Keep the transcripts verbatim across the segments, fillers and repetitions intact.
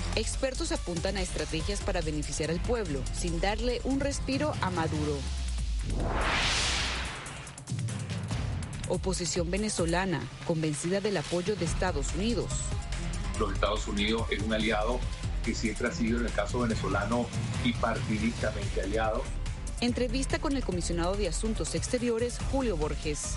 Expertos apuntan a estrategias para beneficiar al pueblo, sin darle un respiro a Maduro. Oposición venezolana, convencida del apoyo de Estados Unidos. Los Estados Unidos es un aliado que siempre ha sido, en el caso venezolano, bipartidistamente aliado. Entrevista con el comisionado de Asuntos Exteriores, Julio Borges.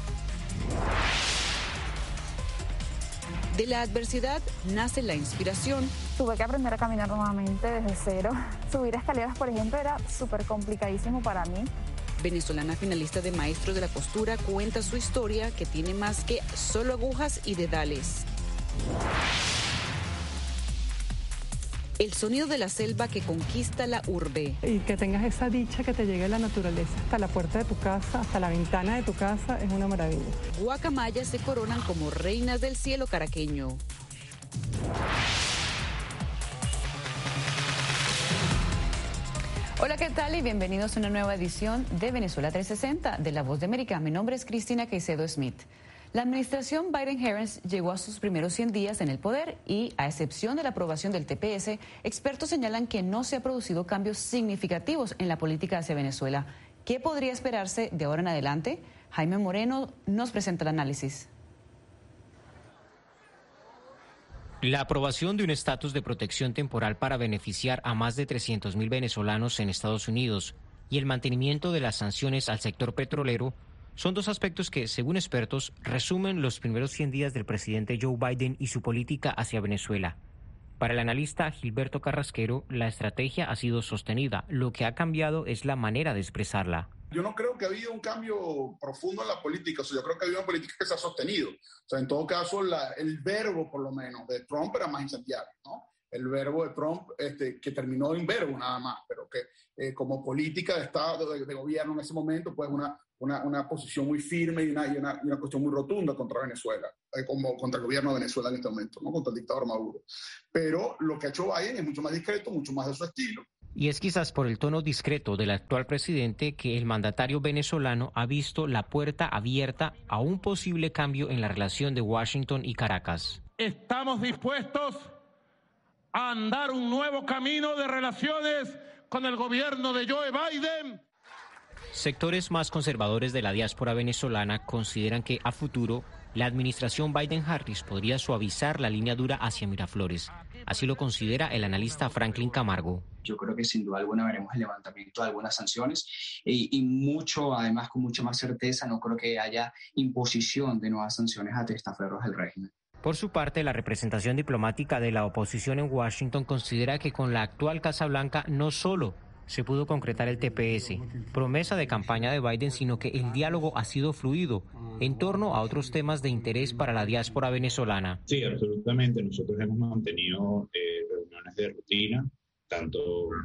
De la adversidad nace la inspiración. Tuve que aprender a caminar nuevamente desde cero. Subir escaleras, por ejemplo, era súper complicadísimo para mí. Venezolana finalista de Maestros de la Costura cuenta su historia, que tiene más que solo agujas y dedales. El sonido de la selva que conquista la urbe. Y que tengas esa dicha que te llegue la naturaleza hasta la puerta de tu casa, hasta la ventana de tu casa, es una maravilla. Guacamayas se coronan como reinas del cielo caraqueño. Hola, ¿qué tal? Y bienvenidos a una nueva edición de Venezuela trescientos sesenta de La Voz de América. Mi nombre es Cristina Caicedo Smith. La administración Biden-Harris llegó a sus primeros cien días en el poder y, a excepción de la aprobación del T P S, expertos señalan que no se han producido cambios significativos en la política hacia Venezuela. ¿Qué podría esperarse de ahora en adelante? Jaime Moreno nos presenta el análisis. La aprobación de un estatus de protección temporal para beneficiar a más de trescientos mil venezolanos en Estados Unidos y el mantenimiento de las sanciones al sector petrolero son dos aspectos que, según expertos, resumen los primeros cien días del presidente Joe Biden y su política hacia Venezuela. Para el analista Gilberto Carrasquero, la estrategia ha sido sostenida. Lo que ha cambiado es la manera de expresarla. Yo no creo que ha habido un cambio profundo en la política, o sea, yo creo que ha habido una política que se ha sostenido. O sea, en todo caso, la, el verbo, por lo menos, de Trump era más incendiario, ¿no? El verbo de Trump, este, que terminó en verbo nada más, pero que eh, como política de Estado, de, de gobierno en ese momento, pues una, una, una posición muy firme y una, y una, y una cuestión muy rotunda contra Venezuela, eh, como contra el gobierno de Venezuela en este momento, ¿no? Contra el dictador Maduro. Pero lo que ha hecho Biden es mucho más discreto, mucho más de su estilo. Y es quizás por el tono discreto del actual presidente que el mandatario venezolano ha visto la puerta abierta a un posible cambio en la relación de Washington y Caracas. Estamos dispuestos a andar un nuevo camino de relaciones con el gobierno de Joe Biden. Sectores más conservadores de la diáspora venezolana consideran que a futuro la administración Biden-Harris podría suavizar la línea dura hacia Miraflores. Así lo considera el analista Franklin Camargo. Yo creo que sin duda alguna veremos el levantamiento de algunas sanciones y, y mucho, además con mucha más certeza, no creo que haya imposición de nuevas sanciones a testaferros del régimen. Por su parte, la representación diplomática de la oposición en Washington considera que con la actual Casa Blanca no solo se pudo concretar el T P S, promesa de campaña de Biden, sino que el diálogo ha sido fluido en torno a otros temas de interés para la diáspora venezolana. Sí, absolutamente. Nosotros hemos mantenido eh, reuniones de rutina, tanto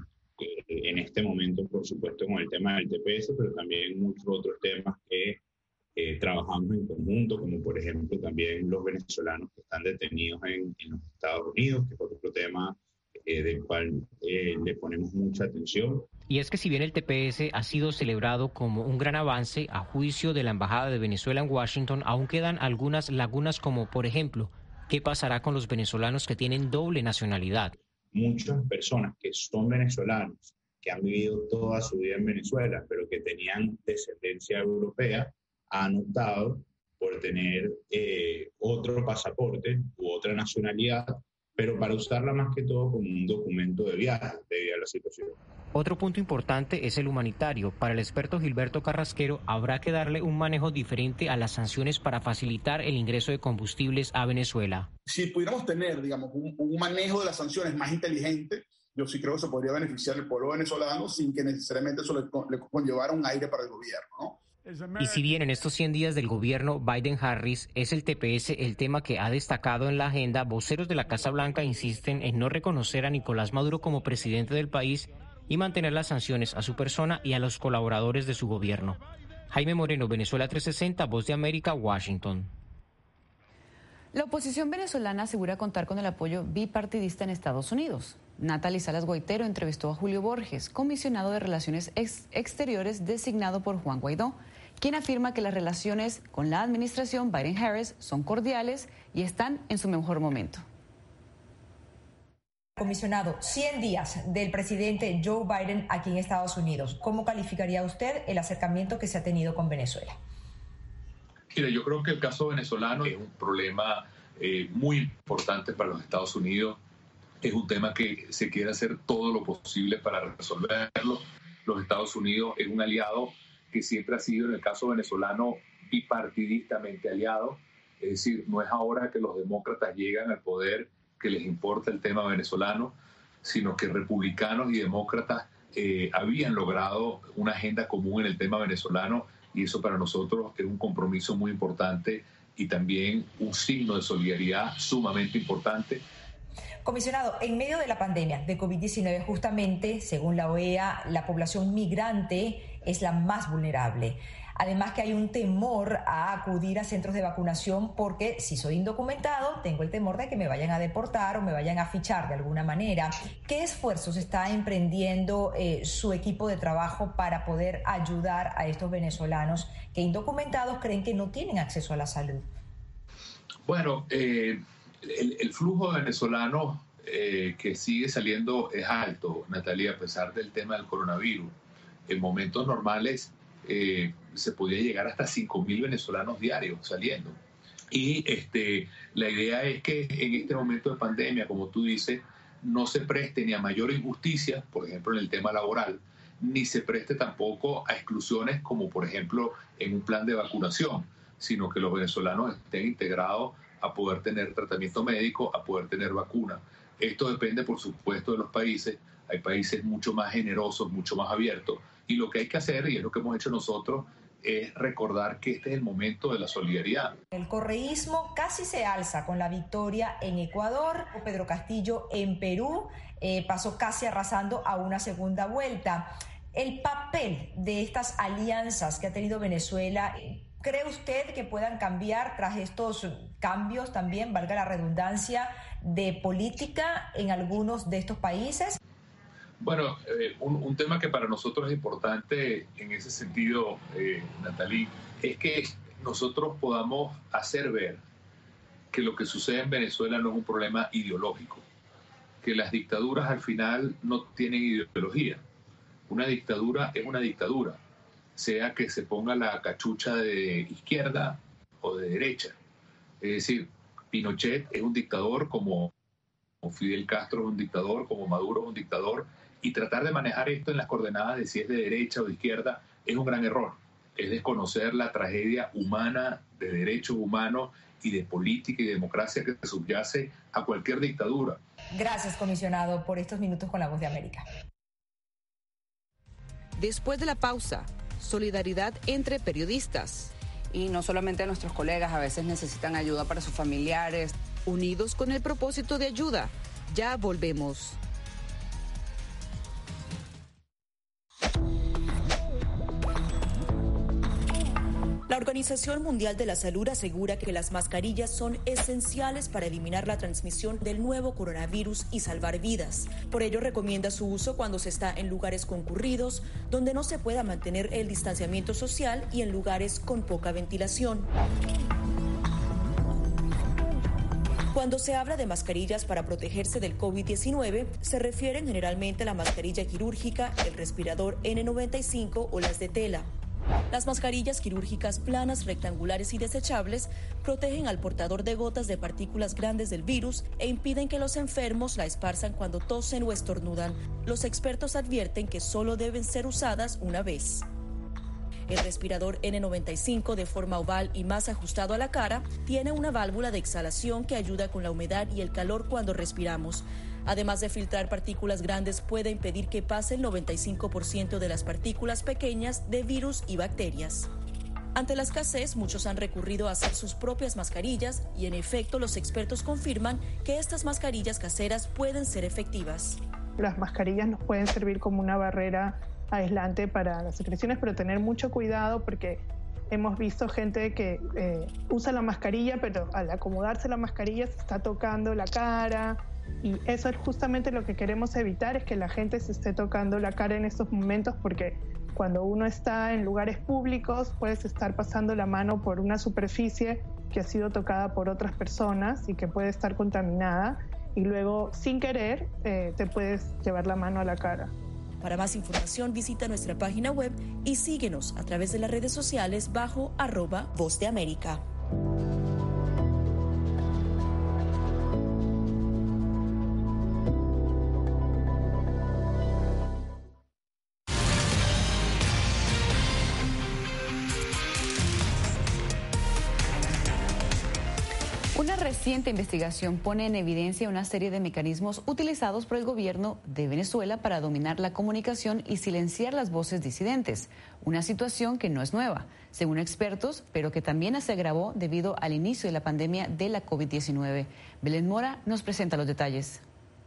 eh, en este momento, por supuesto, con el tema del T P S, pero también muchos otros temas que eh, trabajamos en conjunto, como por ejemplo también los venezolanos que están detenidos en, en los Estados Unidos, que es otro tema Eh, del cual eh, le ponemos mucha atención. Y es que si bien el T P S ha sido celebrado como un gran avance, a juicio de la Embajada de Venezuela en Washington, aún quedan algunas lagunas como, por ejemplo, ¿qué pasará con los venezolanos que tienen doble nacionalidad? Muchas personas que son venezolanos, que han vivido toda su vida en Venezuela, pero que tenían descendencia europea, han optado por tener eh, otro pasaporte u otra nacionalidad, pero para usarla más que todo como un documento de viaje debido a la situación. Otro punto importante es el humanitario. Para el experto Gilberto Carrasquero, habrá que darle un manejo diferente a las sanciones para facilitar el ingreso de combustibles a Venezuela. Si pudiéramos tener, digamos, un, un manejo de las sanciones más inteligente, yo sí creo que se podría beneficiar al pueblo venezolano sin que necesariamente eso le, le conllevara un aire para el gobierno, ¿no? Y si bien en estos cien días del gobierno Biden-Harris es el T P S el tema que ha destacado en la agenda, voceros de la Casa Blanca insisten en no reconocer a Nicolás Maduro como presidente del país y mantener las sanciones a su persona y a los colaboradores de su gobierno. Jaime Moreno, Venezuela trescientos sesenta, Voz de América, Washington. La oposición venezolana asegura contar con el apoyo bipartidista en Estados Unidos. Natalie Salas Guaitero entrevistó a Julio Borges, comisionado de Relaciones Ex- Exteriores designado por Juan Guaidó, quien afirma que las relaciones con la administración Biden-Harris son cordiales y están en su mejor momento. Comisionado, cien días del presidente Joe Biden aquí en Estados Unidos. ¿Cómo calificaría usted el acercamiento que se ha tenido con Venezuela? Mira, yo creo que el caso venezolano es un problema eh, muy importante para los Estados Unidos. Es un tema que se quiere hacer todo lo posible para resolverlo. Los Estados Unidos es un aliado que siempre ha sido, en el caso venezolano, bipartidistamente aliado. Es decir, no es ahora que los demócratas llegan al poder que les importa el tema venezolano, sino que republicanos y demócratas eh, habían logrado una agenda común en el tema venezolano, y eso para nosotros es un compromiso muy importante y también un signo de solidaridad sumamente importante. Comisionado, en medio de la pandemia de COVID diecinueve, justamente, según la O E A, la población migrante es la más vulnerable. Además que hay un temor a acudir a centros de vacunación porque si soy indocumentado tengo el temor de que me vayan a deportar o me vayan a fichar de alguna manera. ¿Qué esfuerzos está emprendiendo eh, su equipo de trabajo para poder ayudar a estos venezolanos que indocumentados creen que no tienen acceso a la salud? Bueno, eh, el, el flujo de venezolanos eh, que sigue saliendo es alto, Natalia, a pesar del tema del coronavirus. En momentos normales Eh, se podía llegar hasta cinco mil venezolanos diarios saliendo. Y este, la idea es que en este momento de pandemia, como tú dices, no se preste ni a mayor injusticia, por ejemplo en el tema laboral, ni se preste tampoco a exclusiones como por ejemplo en un plan de vacunación, sino que los venezolanos estén integrados a poder tener tratamiento médico, a poder tener vacuna. Esto depende, por supuesto, de los países. Hay países mucho más generosos, mucho más abiertos. Y lo que hay que hacer, y es lo que hemos hecho nosotros, es recordar que este es el momento de la solidaridad. El correísmo casi se alza con la victoria en Ecuador. Pedro Castillo en Perú eh, pasó casi arrasando a una segunda vuelta. El papel de estas alianzas que ha tenido Venezuela, ¿cree usted que puedan cambiar tras estos cambios también, valga la redundancia, de política en algunos de estos países? Bueno, eh, un, un tema que para nosotros es importante en ese sentido, eh, Natalie, es que nosotros podamos hacer ver que lo que sucede en Venezuela no es un problema ideológico, que las dictaduras al final no tienen ideología. Una dictadura es una dictadura, sea que se ponga la cachucha de izquierda o de derecha. Es decir, Pinochet es un dictador como Fidel Castro es un dictador, como Maduro es un dictador, y tratar de manejar esto en las coordenadas de si es de derecha o de izquierda es un gran error. Es desconocer la tragedia humana, de derechos humanos y de política y democracia que subyace a cualquier dictadura. Gracias, comisionado, por estos minutos con La Voz de América. Después de la pausa, solidaridad entre periodistas. Y no solamente nuestros colegas, a veces necesitan ayuda para sus familiares. Unidos con el propósito de ayuda. Ya volvemos. La Organización Mundial de la Salud asegura que las mascarillas son esenciales para eliminar la transmisión del nuevo coronavirus y salvar vidas. Por ello, recomienda su uso cuando se está en lugares concurridos, donde no se pueda mantener el distanciamiento social y en lugares con poca ventilación. Cuando se habla de mascarillas para protegerse del COVID diecinueve, se refieren generalmente a la mascarilla quirúrgica, el respirador ene noventa y cinco o las de tela. Las mascarillas quirúrgicas planas, rectangulares y desechables protegen al portador de gotas de partículas grandes del virus e impiden que los enfermos la esparzan cuando tosen o estornudan. Los expertos advierten que solo deben ser usadas una vez. El respirador ene noventa y cinco, de forma oval y más ajustado a la cara, tiene una válvula de exhalación que ayuda con la humedad y el calor cuando respiramos. Además de filtrar partículas grandes, puede impedir que pase el noventa y cinco por ciento de las partículas pequeñas de virus y bacterias. Ante la escasez, muchos han recurrido a hacer sus propias mascarillas y, en efecto, los expertos confirman que estas mascarillas caseras pueden ser efectivas. Las mascarillas nos pueden servir como una barrera aislante para las secreciones, pero tener mucho cuidado porque hemos visto gente que eh, usa la mascarilla, pero al acomodarse la mascarilla se está tocando la cara. Y eso es justamente lo que queremos evitar, es que la gente se esté tocando la cara en estos momentos, porque cuando uno está en lugares públicos puedes estar pasando la mano por una superficie que ha sido tocada por otras personas y que puede estar contaminada, y luego sin querer eh, te puedes llevar la mano a la cara. Para más información visita nuestra página web y síguenos a través de las redes sociales bajo arroba Voz de América. Una reciente investigación pone en evidencia una serie de mecanismos utilizados por el gobierno de Venezuela para dominar la comunicación y silenciar las voces disidentes, una situación que no es nueva, según expertos, pero que también se agravó debido al inicio de la pandemia de la COVID diecinueve. Belén Mora nos presenta los detalles.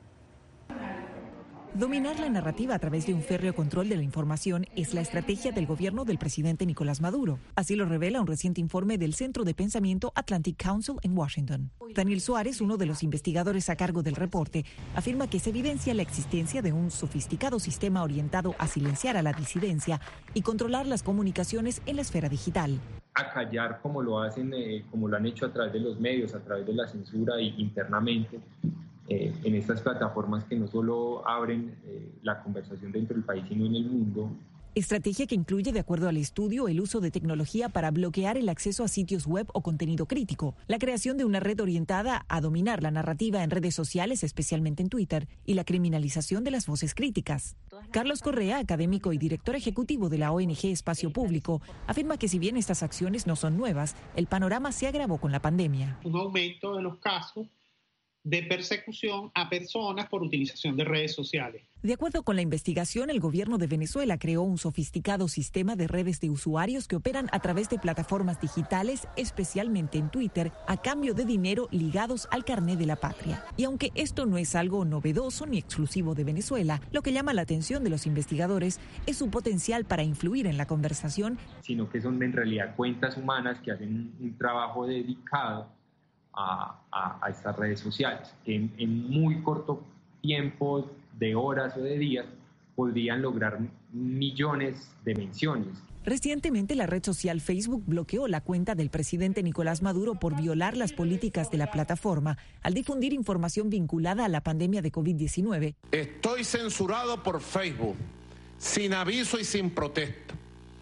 Dominar la narrativa a través de un férreo control de la información es la estrategia del gobierno del presidente Nicolás Maduro. Así lo revela un reciente informe del Centro de Pensamiento Atlantic Council en Washington. Daniel Suárez, uno de los investigadores a cargo del reporte, afirma que se evidencia la existencia de un sofisticado sistema orientado a silenciar a la disidencia y controlar las comunicaciones en la esfera digital. Acallar como lo hacen, eh, como lo han hecho a través de los medios, a través de la censura y internamente. Eh, en estas plataformas que no solo abren eh, la conversación dentro del país, sino en el mundo. Estrategia que incluye, de acuerdo al estudio, el uso de tecnología para bloquear el acceso a sitios web o contenido crítico, la creación de una red orientada a dominar la narrativa en redes sociales, especialmente en Twitter, y la criminalización de las voces críticas. Carlos Correa, académico y director ejecutivo de la O N G Espacio Público, afirma que si bien estas acciones no son nuevas, el panorama se agravó con la pandemia. Un aumento de los casos de persecución a personas por utilización de redes sociales. De acuerdo con la investigación, el gobierno de Venezuela creó un sofisticado sistema de redes de usuarios que operan a través de plataformas digitales, especialmente en Twitter, a cambio de dinero ligados al carné de la patria. Y aunque esto no es algo novedoso ni exclusivo de Venezuela, lo que llama la atención de los investigadores es su potencial para influir en la conversación, sino que son en realidad cuentas humanas que hacen un, un trabajo dedicado A, a, a estas redes sociales, que en, en muy corto tiempo de horas o de días podrían lograr millones de menciones. Recientemente, la red social Facebook bloqueó la cuenta del presidente Nicolás Maduro por violar las políticas de la plataforma al difundir información vinculada a la pandemia de COVID diecinueve. Estoy censurado por Facebook, sin aviso y sin protesta.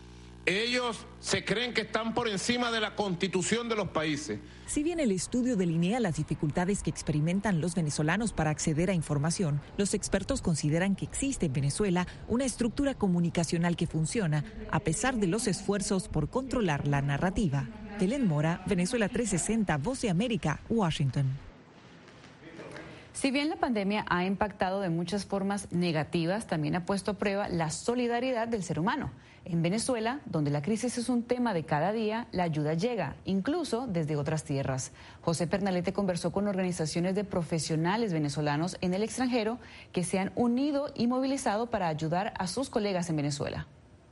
Ellos se creen que están por encima de la constitución de los países. Si bien el estudio delinea las dificultades que experimentan los venezolanos para acceder a información, los expertos consideran que existe en Venezuela una estructura comunicacional que funciona, a pesar de los esfuerzos por controlar la narrativa. Belén Mora, Venezuela trescientos sesenta, Voz de América, Washington. Si bien la pandemia ha impactado de muchas formas negativas, también ha puesto a prueba la solidaridad del ser humano. En Venezuela, donde la crisis es un tema de cada día, la ayuda llega, incluso desde otras tierras. José Pernalete conversó con organizaciones de profesionales venezolanos en el extranjero que se han unido y movilizado para ayudar a sus colegas en Venezuela.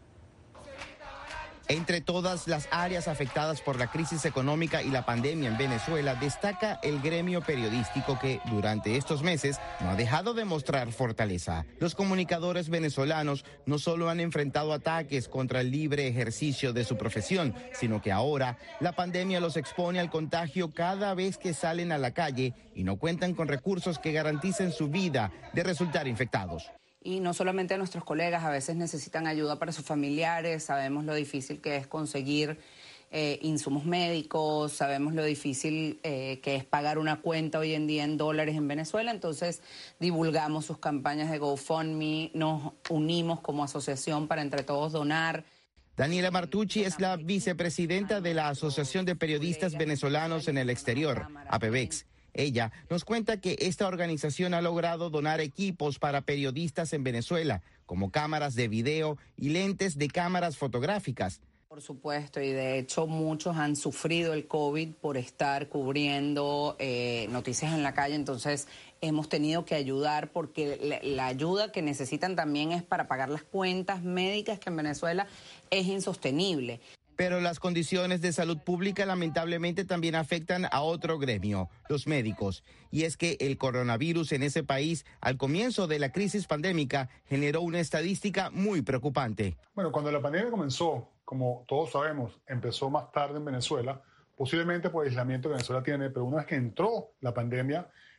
Entre todas las áreas afectadas por la crisis económica y la pandemia en Venezuela, destaca el gremio periodístico que durante estos meses no ha dejado de mostrar fortaleza. Los comunicadores venezolanos no solo han enfrentado ataques contra el libre ejercicio de su profesión, sino que ahora la pandemia los expone al contagio cada vez que salen a la calle y no cuentan con recursos que garanticen su vida de resultar infectados. Y no solamente a nuestros colegas, a veces necesitan ayuda para sus familiares, sabemos lo difícil que es conseguir eh, insumos médicos, sabemos lo difícil eh, que es pagar una cuenta hoy en día en dólares en Venezuela, entonces divulgamos sus campañas de GoFundMe, nos unimos como asociación para entre todos donar. Daniela Martucci es la vicepresidenta de la Asociación de Periodistas Venezolanos en el Exterior, APEVEX. Ella nos cuenta que esta organización ha logrado donar equipos para periodistas en Venezuela, como cámaras de video y lentes de cámaras fotográficas. Por supuesto, y de hecho muchos han sufrido el COVID por estar cubriendo eh, noticias en la calle, entonces hemos tenido que ayudar porque la, la ayuda que necesitan también es para pagar las cuentas médicas, que en Venezuela es insostenible. Pero las condiciones de salud pública lamentablemente también afectan a otro gremio, los médicos. Y es que el coronavirus en ese país, al comienzo de la crisis pandémica, generó una estadística muy preocupante. Bueno, cuando la pandemia comenzó, como todos sabemos, empezó más tarde en Venezuela, posiblemente por el aislamiento que Venezuela tiene, pero una vez que entró la pandemia,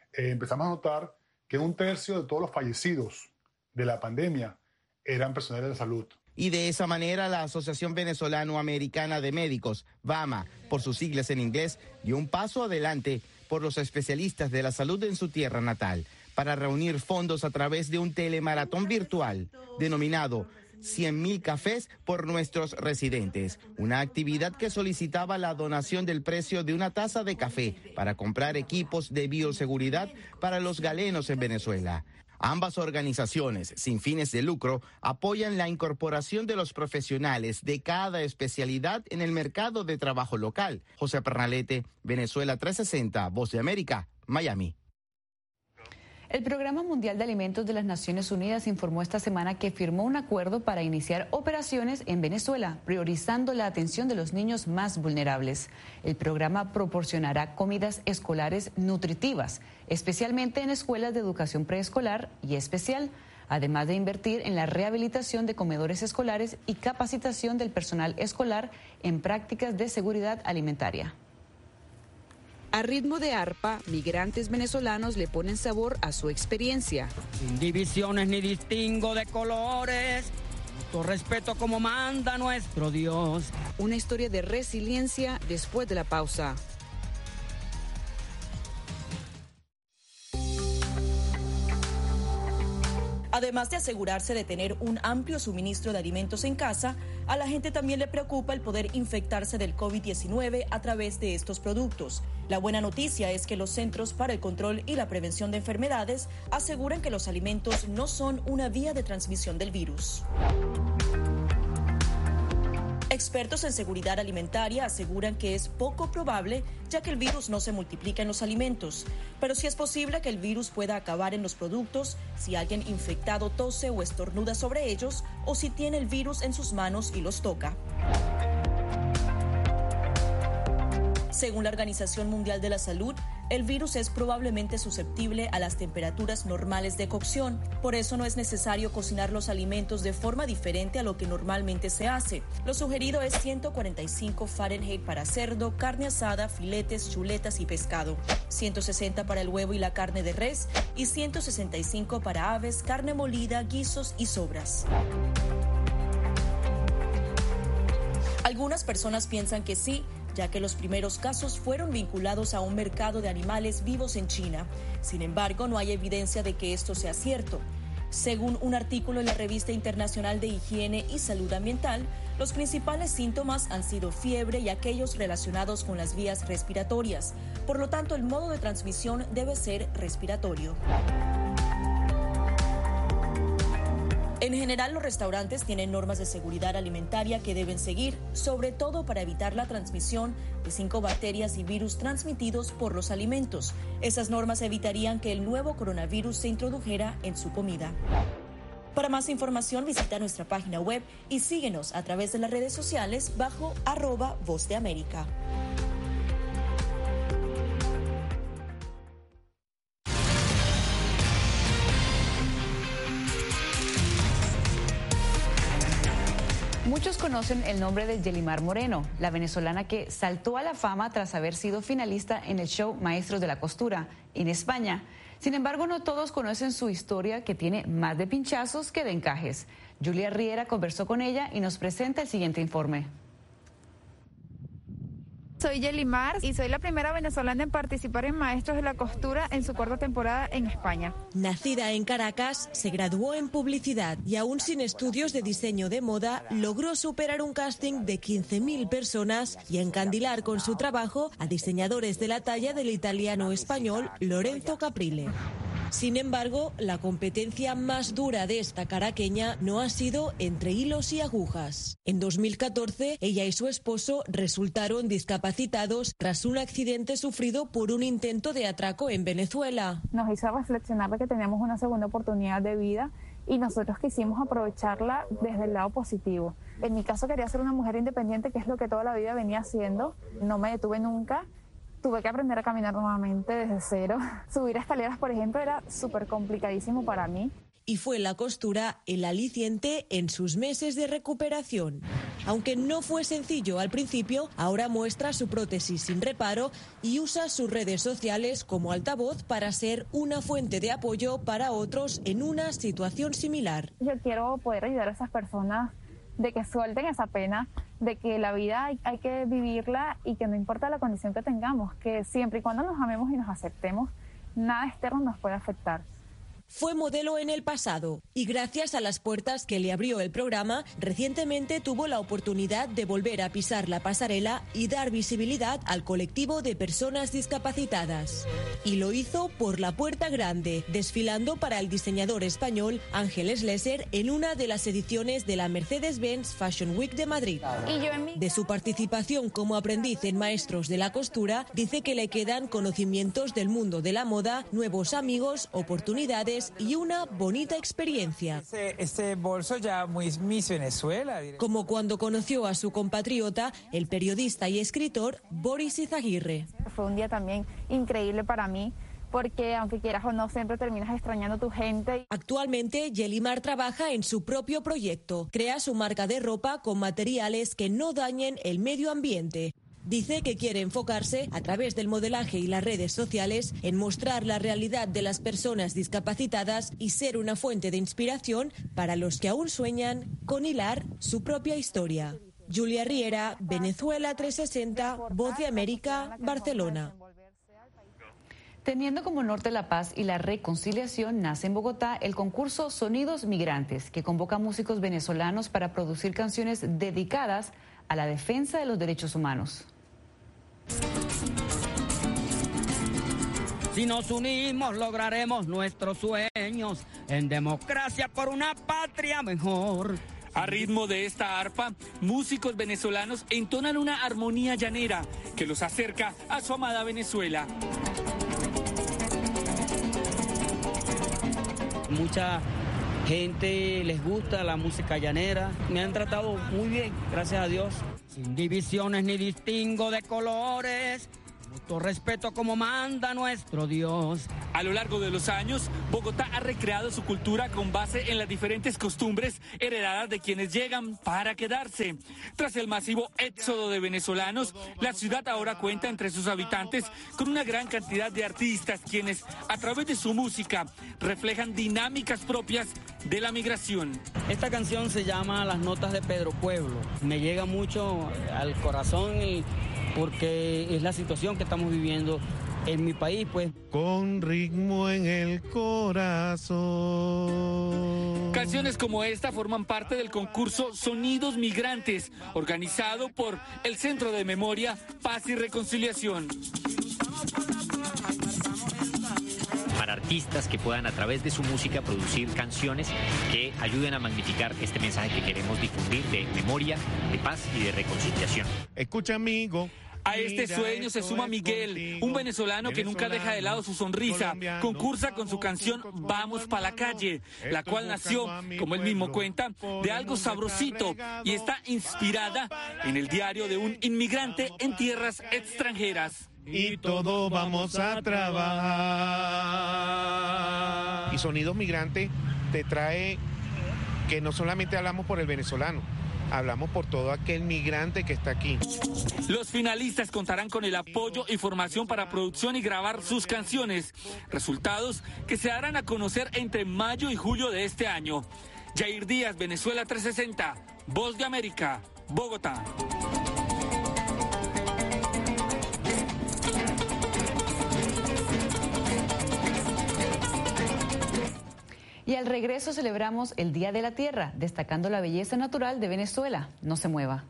eh, empezamos a notar que un tercio de todos los fallecidos de la pandemia eran personal de la salud. Y de esa manera la Asociación Venezolano-Americana de Médicos, VAMA, por sus siglas en inglés, dio un paso adelante por los especialistas de la salud en su tierra natal, para reunir fondos a través de un telemaratón virtual denominado cien mil cafés por nuestros residentes, una actividad que solicitaba la donación del precio de una taza de café para comprar equipos de bioseguridad para los galenos en Venezuela. Ambas organizaciones, sin fines de lucro, apoyan la incorporación de los profesionales de cada especialidad en el mercado de trabajo local. José Pernalete, Venezuela trescientos sesenta, Voz de América, Miami. El Programa Mundial de Alimentos de las Naciones Unidas informó esta semana que firmó un acuerdo para iniciar operaciones en Venezuela, priorizando la atención de los niños más vulnerables. El programa proporcionará comidas escolares nutritivas, especialmente en escuelas de educación preescolar y especial, además de invertir en la rehabilitación de comedores escolares y capacitación del personal escolar en prácticas de seguridad alimentaria. A ritmo de arpa, migrantes venezolanos le ponen sabor a su experiencia. Sin divisiones ni distingo de colores, con respeto como manda nuestro Dios. Una historia de resiliencia después de la pausa. Además de asegurarse de tener un amplio suministro de alimentos en casa, a la gente también le preocupa el poder infectarse del COVID diecinueve a través de estos productos. La buena noticia es que los Centros para el Control y la Prevención de Enfermedades aseguran que los alimentos no son una vía de transmisión del virus. Expertos en seguridad alimentaria aseguran que es poco probable, ya que el virus no se multiplica en los alimentos, pero sí es posible que el virus pueda acabar en los productos si alguien infectado tose o estornuda sobre ellos o si tiene el virus en sus manos y los toca. Según la Organización Mundial de la Salud, el virus es probablemente susceptible a las temperaturas normales de cocción. Por eso no es necesario cocinar los alimentos de forma diferente a lo que normalmente se hace. Lo sugerido es ciento cuarenta y cinco Fahrenheit para cerdo, carne asada, filetes, chuletas y pescado, ciento sesenta para el huevo y la carne de res y ciento sesenta y cinco para aves, carne molida, guisos y sobras. Algunas personas piensan que sí, ya que los primeros casos fueron vinculados a un mercado de animales vivos en China. Sin embargo, no hay evidencia de que esto sea cierto. Según un artículo en la Revista Internacional de Higiene y Salud Ambiental, los principales síntomas han sido fiebre y aquellos relacionados con las vías respiratorias. Por lo tanto, el modo de transmisión debe ser respiratorio. En general, los restaurantes tienen normas de seguridad alimentaria que deben seguir, sobre todo para evitar la transmisión de cinco bacterias y virus transmitidos por los alimentos. Esas normas evitarían que el nuevo coronavirus se introdujera en su comida. Para más información, visita nuestra página web y síguenos a través de las redes sociales bajo arroba Voz de América. Muchos conocen el nombre de Yelimar Moreno, la venezolana que saltó a la fama tras haber sido finalista en el show Maestros de la Costura en España. Sin embargo, no todos conocen su historia, que tiene más de pinchazos que de encajes. Julia Riera conversó con ella y nos presenta el siguiente informe. Soy Yelimar y soy la primera venezolana en participar en Maestros de la Costura en su cuarta temporada en España. Nacida en Caracas, se graduó en publicidad y aún sin estudios de diseño de moda, logró superar un casting de quince mil personas y encandilar con su trabajo a diseñadores de la talla del italiano-español Lorenzo Caprile. Sin embargo, la competencia más dura de esta caraqueña no ha sido entre hilos y agujas. En dos mil catorce, ella y su esposo resultaron discapacitados tras un accidente sufrido por un intento de atraco en Venezuela. Nos hizo reflexionar de que teníamos una segunda oportunidad de vida y nosotros quisimos aprovecharla desde el lado positivo. En mi caso quería ser una mujer independiente, que es lo que toda la vida venía haciendo. No me detuve nunca. Tuve que aprender a caminar nuevamente desde cero. Subir escaleras, por ejemplo, era súper complicadísimo para mí. y fue la costura el aliciente en sus meses de recuperación. Aunque no fue sencillo al principio, ahora muestra su prótesis sin reparo y usa sus redes sociales como altavoz para ser una fuente de apoyo para otros en una situación similar. Yo quiero poder ayudar a esas personas de que suelten esa pena, de que la vida hay, hay que vivirla y que no importa la condición que tengamos, que siempre y cuando nos amemos y nos aceptemos, nada externo nos puede afectar. Fue modelo en el pasado y gracias a las puertas que le abrió el programa, recientemente tuvo la oportunidad de volver a pisar la pasarela y dar visibilidad al colectivo de personas discapacitadas. Y lo hizo por la puerta grande, desfilando para el diseñador español Ángel Schlesser en una de las ediciones de la Mercedes-Benz Fashion Week de Madrid. Y yo en mi... De su participación como aprendiz en Maestros de la Costura, dice que le quedan conocimientos del mundo de la moda, nuevos amigos, oportunidades y una bonita experiencia. Este, este bolso ya muy Miss Venezuela. Como cuando conoció a su compatriota, el periodista y escritor Boris Izaguirre. Fue un día también increíble para mí, porque aunque quieras o no, siempre terminas extrañando a tu gente. Actualmente, Yelimar trabaja en su propio proyecto. Crea su marca de ropa con materiales que no dañen el medio ambiente. Dice que quiere enfocarse, a través del modelaje y las redes sociales, en mostrar la realidad de las personas discapacitadas y ser una fuente de inspiración para los que aún sueñan con hilar su propia historia. Julia Riera, Venezuela trescientos sesenta, Voz de América, Barcelona. Teniendo como norte la paz y la reconciliación, nace en Bogotá el concurso Sonidos Migrantes, que convoca a músicos venezolanos para producir canciones dedicadas a la defensa de los derechos humanos. Si nos unimos lograremos nuestros sueños en democracia por una patria mejor. A ritmo de esta arpa, músicos venezolanos entonan una armonía llanera que los acerca a su amada Venezuela. Mucha gente les gusta la música llanera, me han tratado muy bien, gracias a Dios. Sin divisiones ni distingo de colores, mucho respeto como manda nuestro Dios. A lo largo de los años, Bogotá ha recreado su cultura con base en las diferentes costumbres heredadas de quienes llegan para quedarse. Tras el masivo éxodo de venezolanos, la ciudad ahora cuenta entre sus habitantes con una gran cantidad de artistas quienes, a través de su música, reflejan dinámicas propias de la migración. Esta canción se llama Las Notas de Pedro Pueblo. Me llega mucho al corazón y porque es la situación que estamos viviendo en mi país, pues. Con ritmo en el corazón. Canciones como esta forman parte del concurso Sonidos Migrantes, organizado por el Centro de Memoria, Paz y Reconciliación. Para artistas que puedan a través de su música producir canciones que ayuden a magnificar este mensaje que queremos difundir de memoria, de paz y de reconciliación. Escucha, amigo. A este sueño se suma Miguel, un venezolano que nunca deja de lado su sonrisa. Concursa con su canción Vamos pa' la calle, la cual nació, como él mismo cuenta, de algo sabrosito y está inspirada en el diario de un inmigrante en tierras extranjeras. Y todos vamos a trabajar. Y Sonidos Migrantes te trae que no solamente hablamos por el venezolano, hablamos por todo aquel migrante que está aquí. Los finalistas contarán con el apoyo y formación para producción y grabar sus canciones. Resultados que se darán a conocer entre mayo y julio de este año. Jair Díaz, Venezuela trescientos sesenta, Voz de América, Bogotá. Y al regreso celebramos el Día de la Tierra, destacando la belleza natural de Venezuela. No se mueva.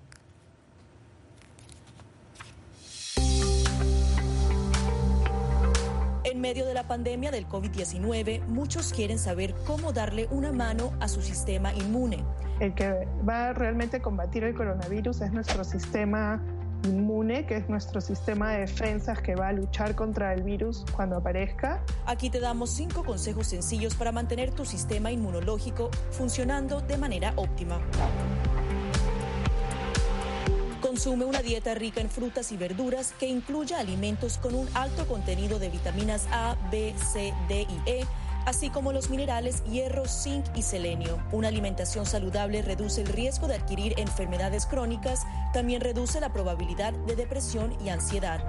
En medio de la pandemia del COVID diecinueve, muchos quieren saber cómo darle una mano a su sistema inmune. El que va realmente a combatir el coronavirus es nuestro sistema inmune, que es nuestro sistema de defensas que va a luchar contra el virus cuando aparezca. Aquí te damos cinco consejos sencillos para mantener tu sistema inmunológico funcionando de manera óptima. Consume una dieta rica en frutas y verduras que incluya alimentos con un alto contenido de vitaminas A, B, C, D y E, así como los minerales hierro, zinc y selenio. Una alimentación saludable reduce el riesgo de adquirir enfermedades crónicas, también reduce la probabilidad de depresión y ansiedad.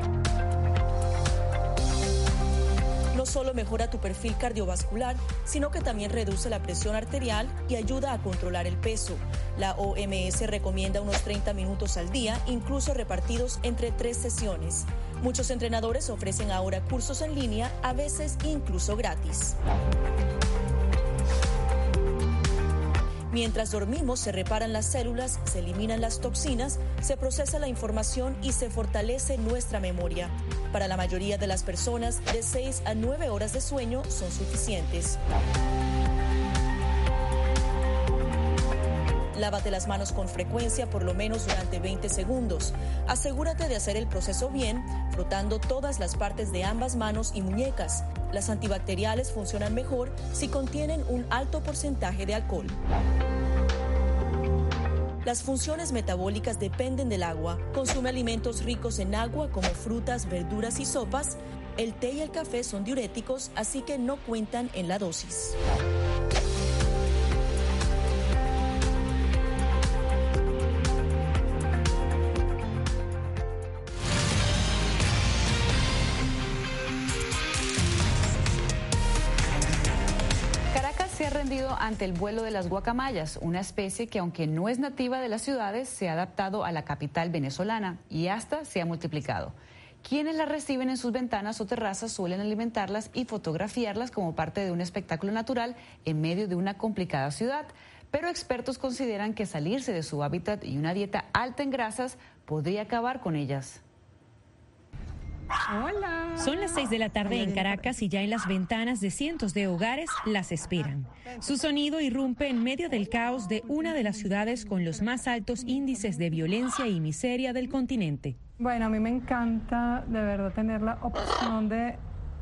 No solo mejora tu perfil cardiovascular, sino que también reduce la presión arterial y ayuda a controlar el peso. La O M S recomienda unos treinta minutos al día, incluso repartidos entre tres sesiones. Muchos entrenadores ofrecen ahora cursos en línea, a veces incluso gratis. Mientras dormimos, se reparan las células, se eliminan las toxinas, se procesa la información y se fortalece nuestra memoria. Para la mayoría de las personas, de seis a nueve horas de sueño son suficientes. Lávate las manos con frecuencia, por lo menos durante veinte segundos. Asegúrate de hacer el proceso bien, frotando todas las partes de ambas manos y muñecas. Las antibacteriales funcionan mejor si contienen un alto porcentaje de alcohol. Las funciones metabólicas dependen del agua. Consume alimentos ricos en agua como frutas, verduras y sopas. El té y el café son diuréticos, así que no cuentan en la dosis. Rendido ante el vuelo de las guacamayas, una especie que, aunque no es nativa de las ciudades, se ha adaptado a la capital venezolana y hasta se ha multiplicado. Quienes las reciben en sus ventanas o terrazas suelen alimentarlas y fotografiarlas como parte de un espectáculo natural en medio de una complicada ciudad. Pero expertos consideran que salirse de su hábitat y una dieta alta en grasas podría acabar con ellas. Hola. Son las seis de la tarde en Caracas y ya en las ventanas de cientos de hogares las esperan. Su sonido irrumpe en medio del caos de una de las ciudades con los más altos índices de violencia y miseria del continente. Bueno, a mí me encanta de verdad tener la opción de,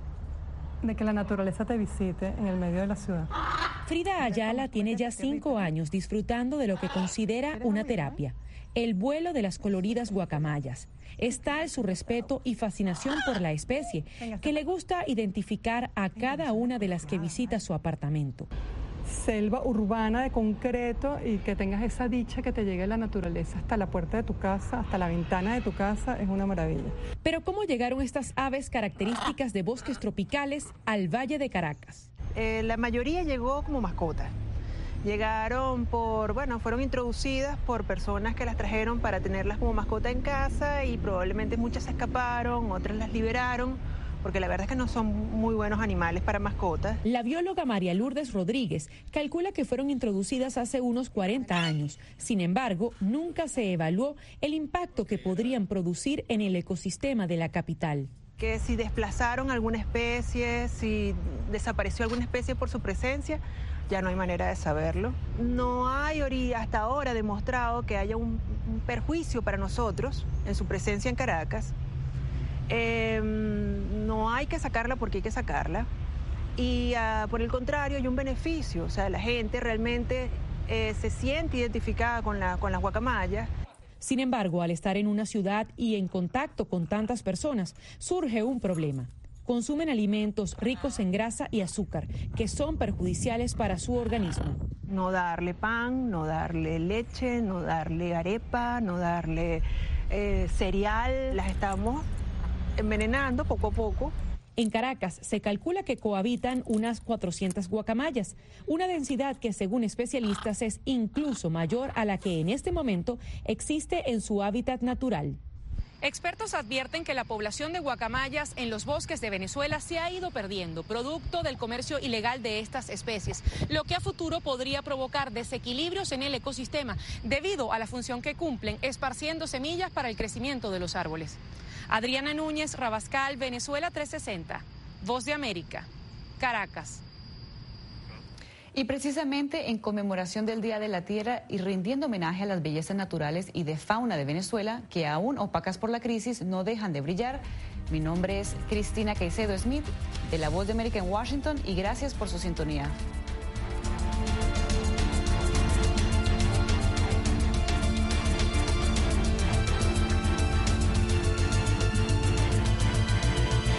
de que la naturaleza te visite en el medio de la ciudad. Frida Ayala tiene ya cinco años disfrutando de lo que considera una terapia: el vuelo de las coloridas guacamayas. Es tal su respeto y fascinación por la especie que le gusta identificar a cada una de las que visita su apartamento. Selva urbana de concreto y que tengas esa dicha que te llegue la naturaleza hasta la puerta de tu casa, hasta la ventana de tu casa, es una maravilla. Pero ¿cómo llegaron estas aves características de bosques tropicales al Valle de Caracas? Eh, la mayoría llegó como mascota. Llegaron por, bueno, fueron introducidas por personas que las trajeron para tenerlas como mascota en casa y probablemente muchas se escaparon, otras las liberaron, porque la verdad es que no son muy buenos animales para mascotas. La bióloga María Lourdes Rodríguez calcula que fueron introducidas hace unos cuarenta años. Sin embargo, nunca se evaluó el impacto que podrían producir en el ecosistema de la capital. Que si desplazaron alguna especie, si desapareció alguna especie por su presencia, ya no hay manera de saberlo. No hay hasta ahora demostrado que haya un, un perjuicio para nosotros en su presencia en Caracas. Eh, no hay que sacarla porque hay que sacarla. Y uh, por el contrario, hay un beneficio. O sea, la gente realmente eh, se siente identificada con, la, con las guacamayas. Sin embargo, al estar en una ciudad y en contacto con tantas personas, surge un problema. Consumen alimentos ricos en grasa y azúcar, que son perjudiciales para su organismo. No darle pan, no darle leche, no darle arepa, no darle eh, cereal. Las estamos envenenando poco a poco. En Caracas se calcula que cohabitan unas cuatrocientas guacamayas, una densidad que según especialistas es incluso mayor a la que en este momento existe en su hábitat natural. Expertos advierten que la población de guacamayas en los bosques de Venezuela se ha ido perdiendo, producto del comercio ilegal de estas especies, lo que a futuro podría provocar desequilibrios en el ecosistema debido a la función que cumplen esparciendo semillas para el crecimiento de los árboles. Adriana Núñez, Rabascal, Venezuela trescientos sesenta, Voz de América, Caracas. Y precisamente en conmemoración del Día de la Tierra y rindiendo homenaje a las bellezas naturales y de fauna de Venezuela, que aún opacas por la crisis no dejan de brillar, mi nombre es Cristina Caicedo Smith, de La Voz de América en Washington, y gracias por su sintonía.